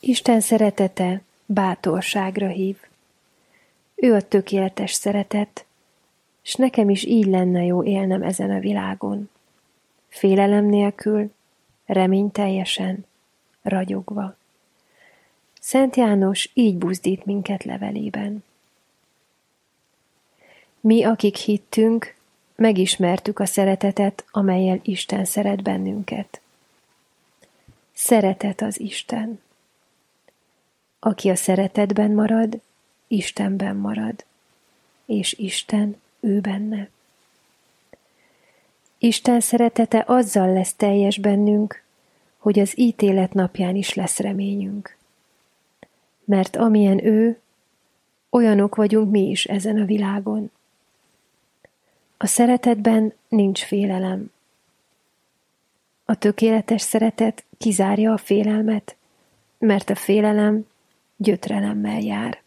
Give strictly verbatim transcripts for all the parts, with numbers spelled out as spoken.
Isten szeretete bátorságra hív. Ő a tökéletes szeretet, s nekem is így lenne jó élnem ezen a világon. Félelem nélkül, reményteljesen, ragyogva. Szent János így buzdít minket levelében. Mi, akik hittünk, megismertük a szeretetet, amellyel Isten szeret bennünket. Szeretet az Isten. Aki a szeretetben marad, Istenben marad, és Isten ő benne. Isten szeretete azzal lesz teljes bennünk, hogy az ítélet napján is lesz reményünk. Mert amilyen ő, olyanok vagyunk mi is ezen a világon. A szeretetben nincs félelem. A tökéletes szeretet kizárja a félelmet, mert a félelem gyötrelemmel jár.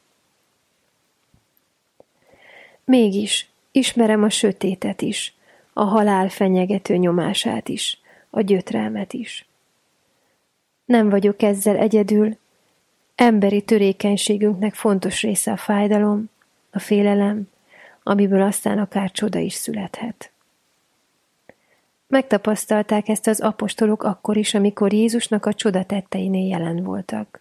Mégis ismerem a sötétet is, a halál fenyegető nyomását is, a gyötrelmet is. Nem vagyok ezzel egyedül, emberi törékenységünknek fontos része a fájdalom, a félelem, amiből aztán akár csoda is születhet. Megtapasztalták ezt az apostolok akkor is, amikor Jézusnak a csoda tetteinél jelen voltak.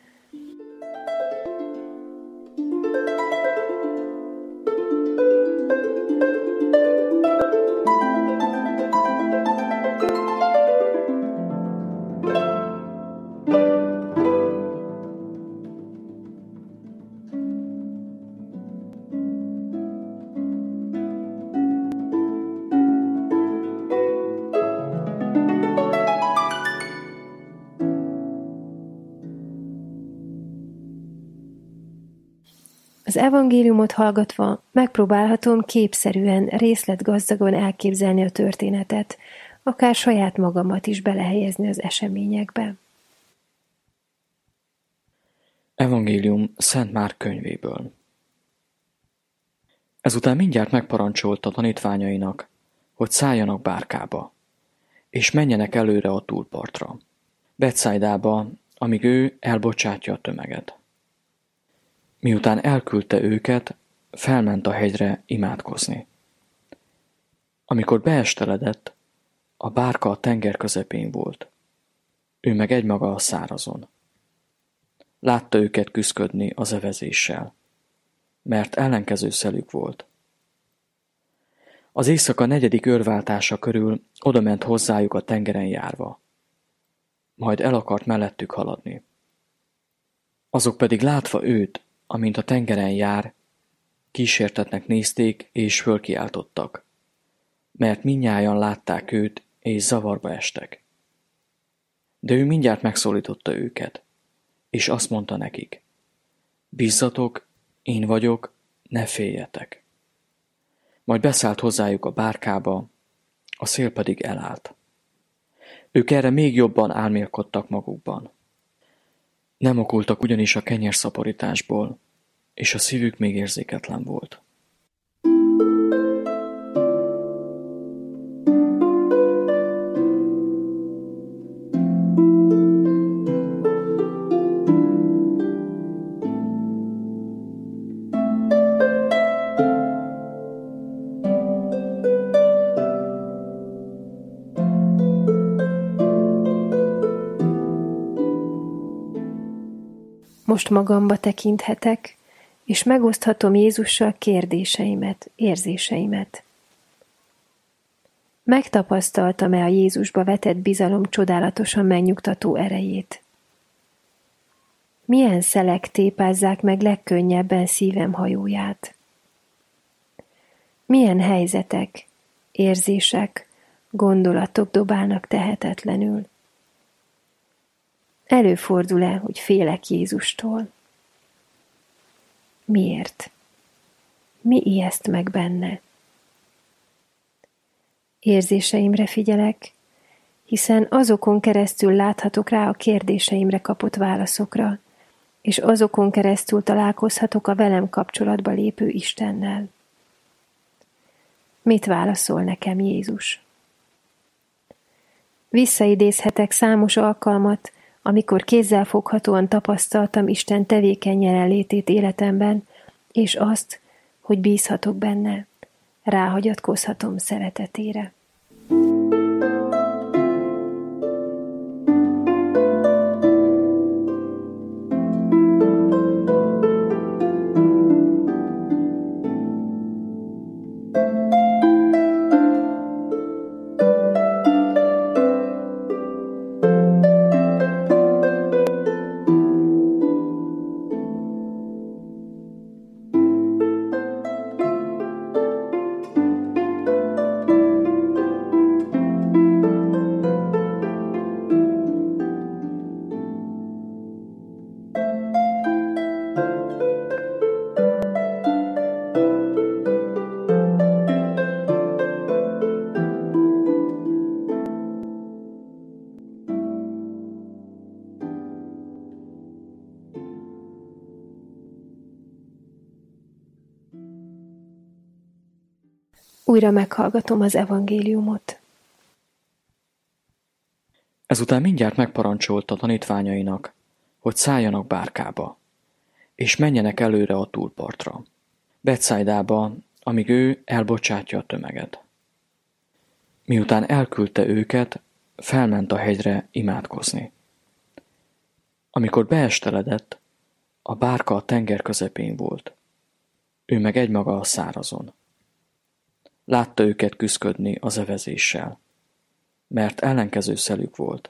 Az evangéliumot hallgatva megpróbálhatom képszerűen, részletgazdagon elképzelni a történetet, akár saját magamat is belehelyezni az eseményekbe. Evangélium Szent Márk könyvéből. Ezután mindjárt megparancsolta tanítványainak, hogy szálljanak bárkába, és menjenek előre a túlpartra, Betszaidába, amíg ő elbocsátja a tömeget. Miután elküldte őket, felment a hegyre imádkozni. Amikor beesteledett, a bárka a tenger közepén volt, ő meg egymaga a szárazon. Látta őket küszködni az evezéssel, mert ellenkező szelük volt. Az éjszaka negyedik őrváltása körül odament hozzájuk a tengeren járva. Majd el akart mellettük haladni. Azok pedig látva őt, amint a tengeren jár, kísértetnek nézték és fölkiáltottak, mert mindnyájan látták őt, és zavarba estek. De ő mindjárt megszólította őket, és azt mondta nekik, bízzatok, én vagyok, ne féljetek. Majd beszállt hozzájuk a bárkába, a szél pedig elállt. Ők erre még jobban álmélkodtak magukban. Nem okultak ugyanis a kenyérszaporításból, és a szívük még érzéketlen volt. Most magamba tekinthetek, és megoszthatom Jézussal kérdéseimet, érzéseimet. Megtapasztaltam-e a Jézusba vetett bizalom csodálatosan megnyugtató erejét? Milyen szelek tépázzák meg legkönnyebben szívem hajóját? Milyen helyzetek, érzések, gondolatok dobálnak tehetetlenül? Előfordul-e, hogy félek Jézustól? Miért? Mi ijeszt meg benne? Érzéseimre figyelek, hiszen azokon keresztül láthatok rá a kérdéseimre kapott válaszokra, és azokon keresztül találkozhatok a velem kapcsolatba lépő Istennel. Mit válaszol nekem Jézus? Visszaidézhetek számos alkalmat, amikor kézzelfoghatóan tapasztaltam Isten tevékeny jelenlétét életemben, és azt, hogy bízhatok benne, ráhagyatkozhatom szeretetére. Újra meghallgatom az evangéliumot. Ezután mindjárt megparancsolta a tanítványainak, hogy szálljanak bárkába, és menjenek előre a túlpartra, Betszaidába, amíg ő elbocsátja a tömeget. Miután elküldte őket, felment a hegyre imádkozni. Amikor beesteledett, a bárka a tenger közepén volt, ő meg egymaga a szárazon. Látta őket küszködni az evezéssel, mert ellenkező szelük volt.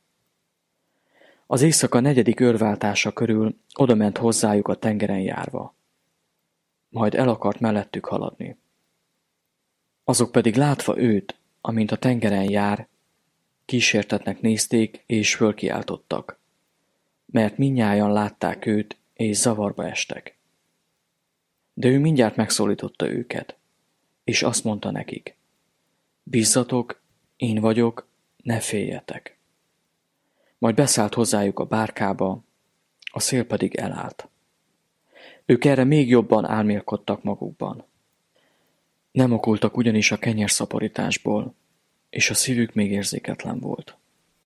Az éjszaka negyedik őrváltása körül odament hozzájuk a tengeren járva, majd el akart mellettük haladni. Azok pedig látva őt, amint a tengeren jár, kísértetnek nézték és fölkiáltottak, mert mindnyájan látták őt és zavarba estek. De ő mindjárt megszólította őket, és azt mondta nekik, bízzatok, én vagyok, ne féljetek. Majd beszállt hozzájuk a bárkába, a szél pedig elállt. Ők erre még jobban álmélkodtak magukban. Nem okultak ugyanis a kenyérszaporításból, és a szívük még érzéketlen volt.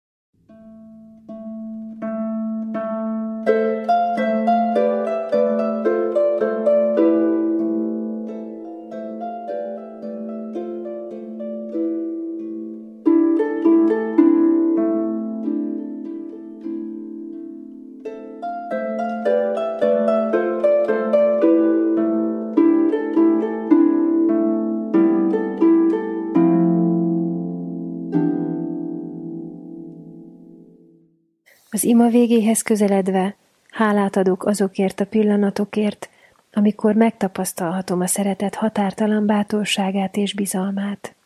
Az ima végéhez közeledve hálát adok azokért a pillanatokért, amikor megtapasztalhatom a szeretet határtalan bátorságát és bizalmát.